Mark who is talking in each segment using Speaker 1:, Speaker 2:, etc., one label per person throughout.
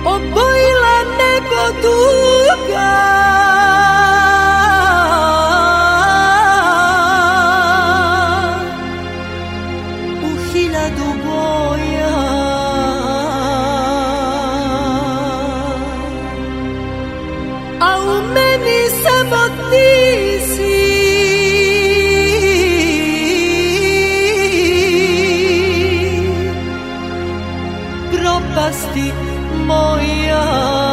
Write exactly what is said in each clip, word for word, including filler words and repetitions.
Speaker 1: obojila nego duga. U hiljadu boja a u meni samo ti si. Propasti moja.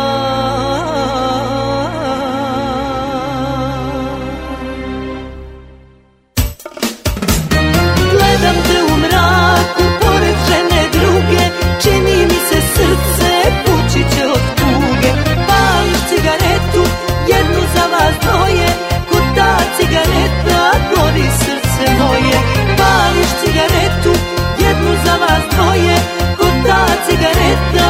Speaker 1: Gledam te u mraku pored žene druge, čini mi se srce pući će od tuge. Pališ cigaretu, jednu za vas dvoje, kud ta cigareta gori srce moje. Pališ cigaretu, jednu za vas dvoje, kud ta cigareta